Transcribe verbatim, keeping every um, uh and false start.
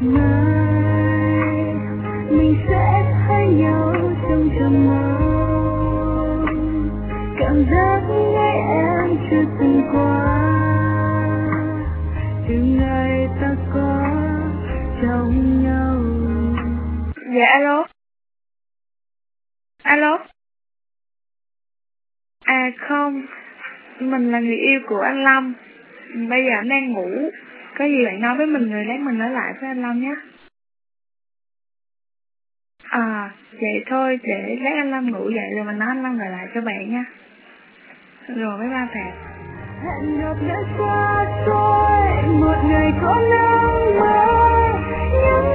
mai mình sẽ thấy nhau trong trầm mơ, cảm giác ngày em chưa từng qua từ ngày ta có trong nhau. Dạ alo. Alo. À không, mình là người yêu của anh Lâm. Bây giờ anh đang ngủ. Có gì bạn nói với mình rồi lát mình nói lại với anh Lâm nhé. À, vậy thôi, để lát anh Lâm ngủ dậy rồi mình nói anh Lâm gọi lại cho bạn nha. Rồi bye bye bạn. Hẹn gặp đã xa xôi, một ngày có nắng mới.